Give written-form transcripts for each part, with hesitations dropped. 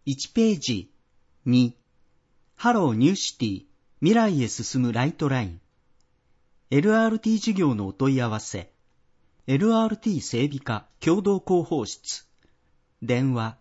1ページ2、ハローニューシティ未来へ進むライトライン。LRT 事業のお問い合わせ。LRT 整備課共同広報室。電話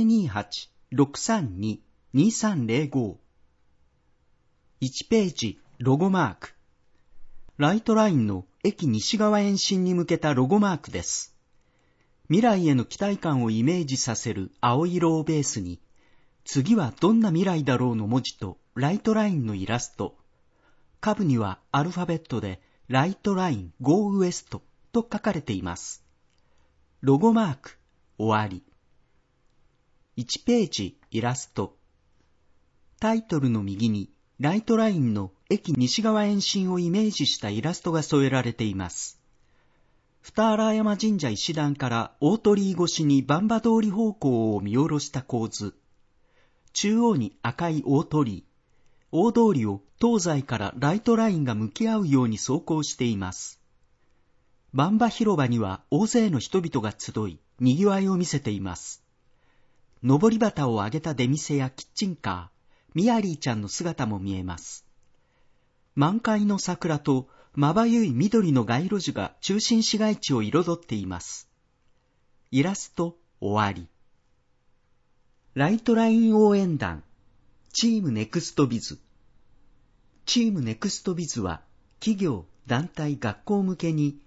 028-632-2305。1ページロゴマーク。ライトラインの駅西側延伸に向けたロゴマークです。未来への期待感をイメージさせる青色をベースに、次はどんな未来だろうの文字とライトラインのイラスト。下部にはアルファベットでライトライン Go West と書かれています。ロゴマーク終わり。1ページイラスト。タイトルの右にライトラインの駅西側延伸をイメージしたイラストが添えられています。二荒山神社石段から大鳥居越しに番場通り方向を見下ろした構図。中央に赤い大鳥居。大通りを東西からライトラインが向き合うように走行しています。番場広場には大勢の人々が集い、賑わいを見せています。上り旗を上げた出店やキッチンカー、ミヤリーちゃんの姿も見えます。満開の桜とまばゆい緑の街路樹が中心市街地を彩っています。イラスト終わり。ライトライン応援団、チームネクストビズ。チームネクストビズは企業、団体、学校向けに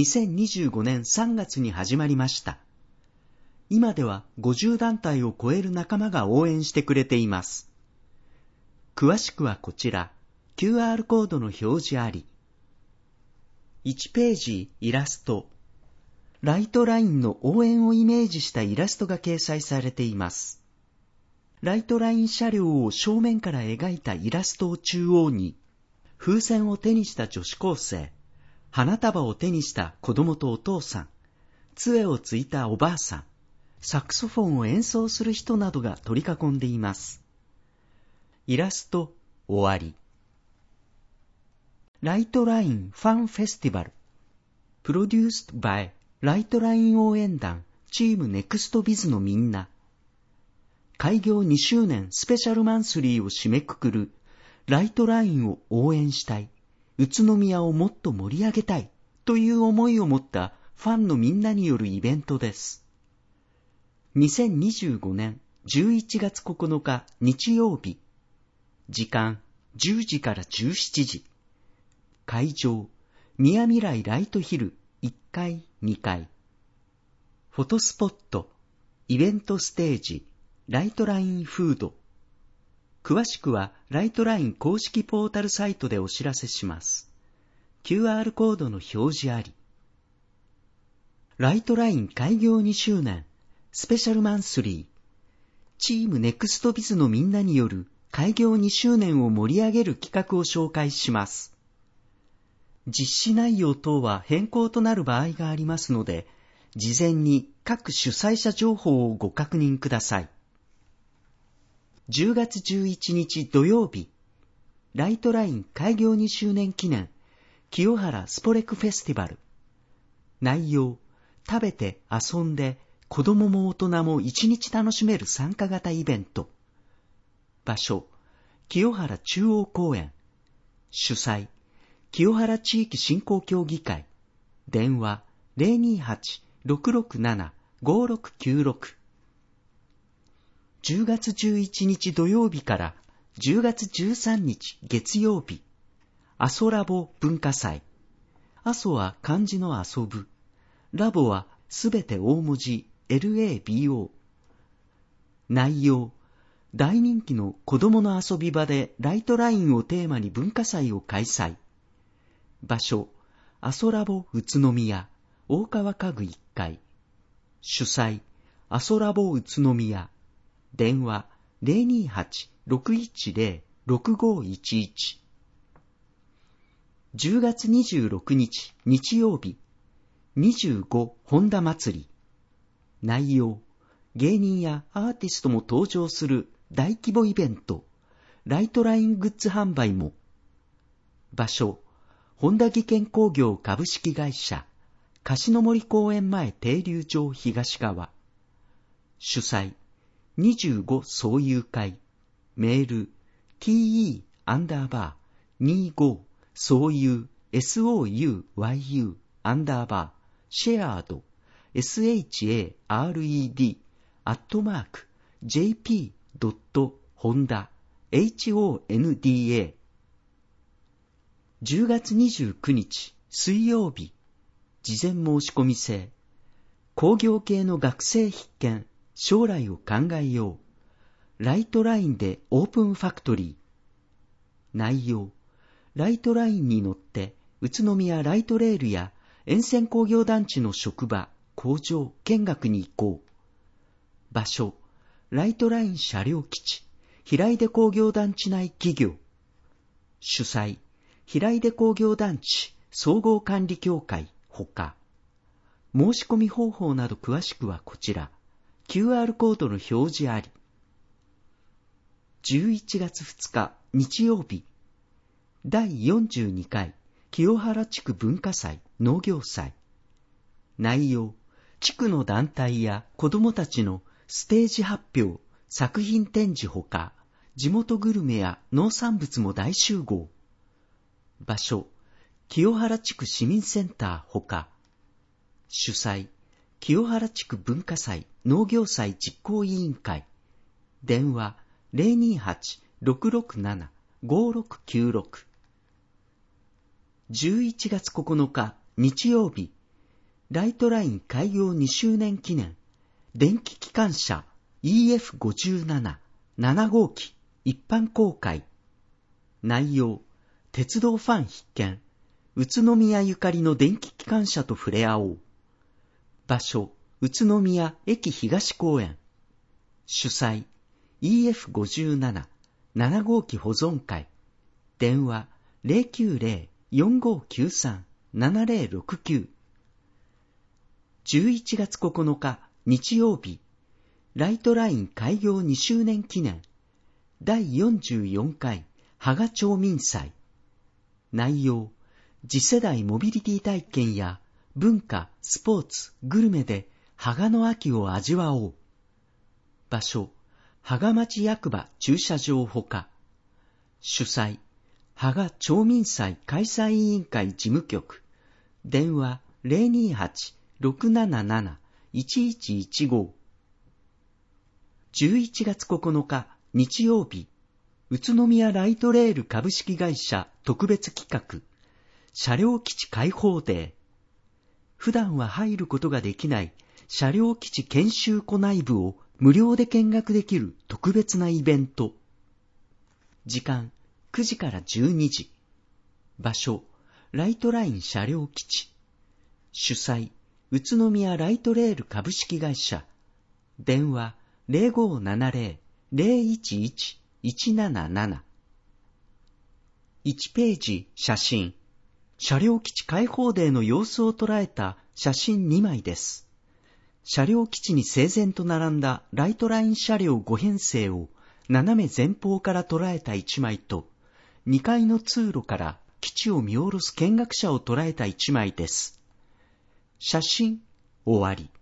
2025年3月に始まりました。今では50団体を超える仲間が応援してくれています。詳しくはこちら、QR コードの表示あり。1ページイラスト。ライトラインの応援をイメージしたイラストが掲載されています。ライトライン車両を正面から描いたイラストを中央に、風船を手にした女子高生、花束を手にした子供とお父さん、杖をついたおばあさん、サクソフォンを演奏する人などが取り囲んでいます。イラスト終わり。ライトラインファンフェスティバル、プロデュースドバイライトライン応援団チームネクストビズのみんな。開業2周年スペシャルマンスリーを締めくくるライトラインを応援したい、宇都宮をもっと盛り上げたいという思いを持ったファンのみんなによるイベントです。2025年11月9日日曜日、時間10時から17時、会場宮未来ライトヒル1階2階、フォトスポット、イベントステージ、ライトラインフード。詳しくはライトライン公式ポータルサイトでお知らせします。QR コードの表示あり。ライトライン開業2周年スペシャルマンスリー。チームネクストビズのみんなによる開業2周年を盛り上げる企画を紹介します。実施内容等は変更となる場合がありますので、事前に各主催者情報をご確認ください。10月11日土曜日、ライトライン開業2周年記念清原スポレクフェスティバル。内容、食べて遊んで子供も大人も一日楽しめる参加型イベント。場所、清原中央公園。主催、清原地域振興協議会。電話 028-667-5696。10月11日土曜日から10月13日月曜日、阿蘇ラボ文化祭。阿蘇は漢字の遊ぶ。ラボはすべて大文字 LABO。内容、大人気の子供の遊び場でライトラインをテーマに文化祭を開催。場所、阿蘇ラボ宇都宮、大川家具1階。主催、阿蘇ラボ宇都宮。電話 028-610-6511。10月26日日曜日、25本田祭り。内容、芸人やアーティストも登場する大規模イベント、ライトライングッズ販売も。場所、本田技研工業株式会社、樫の森公園前停留場東側。主催、 25総友会、メール、te_25 総友、souyu_, シェアード、shared、jp.honda、honda。10月29日、水曜日、事前申し込み制。工業系の学生必見、将来を考えよう。ライトラインでオープンファクトリー。内容、ライトラインに乗って宇都宮ライトレールや沿線工業団地の職場、工場、見学に行こう。場所、ライトライン車両基地、平出工業団地内企業。主催、平出工業団地総合管理協会ほか。申し込み方法など詳しくはこちら、QR コードの表示あり。11月2日日曜日、第42回清原地区文化祭農業祭。内容、地区の団体や子どもたちのステージ発表、作品展示ほか、地元グルメや農産物も大集合。場所、清原地区市民センターほか。主催、清原地区文化祭農業祭実行委員会。電話 028-667-5696。11月9日日曜日、ライトライン開業2周年記念、電気機関車 EF57 7号機一般公開。内容、鉄道ファン必見、宇都宮ゆかりの電気機関車と触れ合おう。場所、宇都宮駅東公園。主催、EF57 7号機保存会。電話 090-4593-7069。11月9日日曜日、ライトライン開業2周年記念、第44回芳賀町民祭。内容、次世代モビリティ体験や文化、スポーツ、グルメで芳賀の秋を味わおう。場所、芳賀町役場駐車場ほか。主催、芳賀町民祭開催委員会事務局。電話 028-677-1115。11月9日日曜日、宇都宮ライトレール株式会社特別企画、車両基地開放デー。普段は入ることができない車両基地研修庫内部を無料で見学できる特別なイベント。時間9時から12時。場所、ライトライン車両基地。主催、宇都宮ライトレール株式会社。電話 0570-011-177。1ページ写真。車両基地開放デーの様子を捉えた写真2枚です。車両基地に整然と並んだライトライン車両5編成を斜め前方から捉えた1枚と、2階の通路から基地を見下ろす見学者を捉えた1枚です。写真終わり。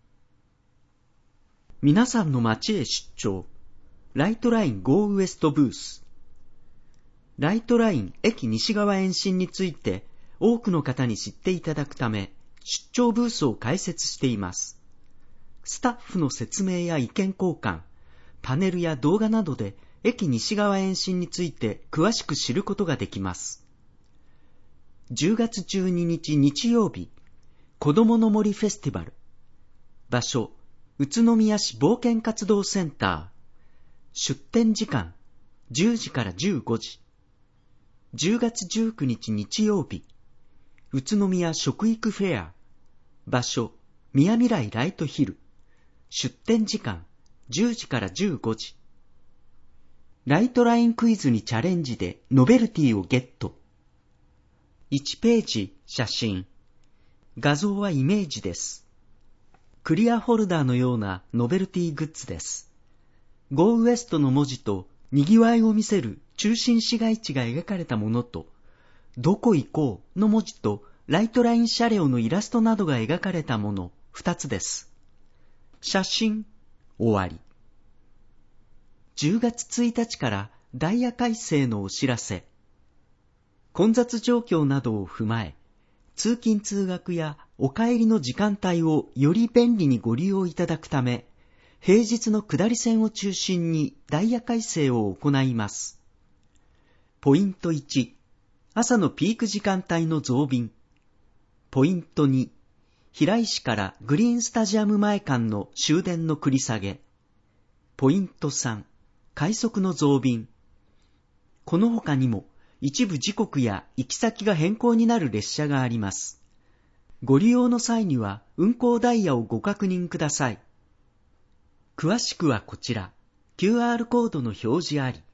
皆さんの街へ出張。ライトライン Go ウエストブース。ライトライン駅西側延伸について多くの方に知っていただくため、出張ブースを開設しています。スタッフの説明や意見交換、パネルや動画などで駅西側延伸について詳しく知ることができます。10月12日日曜日、子どもの森フェスティバル。場所、宇都宮市冒険活動センター。出店時間、10時から15時。10月19日日曜日、宇都宮食育フェア。場所、宮未来ライトヒル。出店時間、10時から15時。ライトラインクイズにチャレンジでノベルティをゲット。1ページ写真。画像はイメージです。クリアホルダーのようなノベルティグッズです。Go ウエストの文字と賑わいを見せる中心市街地が描かれたものと、どこ行こうの文字とライトライン車両のイラストなどが描かれたもの2つです。写真終わり。 10月1日からダイヤ改正のお知らせ。混雑状況などを踏まえ、通勤通学やお帰りの時間帯をより便利にご利用いただくため、平日の下り線を中心にダイヤ改正を行います。ポイント1、朝のピーク時間帯の増便。ポイント2、平石からグリーンスタジアム前間の終電の繰り下げ。ポイント3、快速の増便。この他にも一部時刻や行き先が変更になる列車があります。ご利用の際には運行ダイヤをご確認ください。詳しくはこちら、QR コードの表示あり。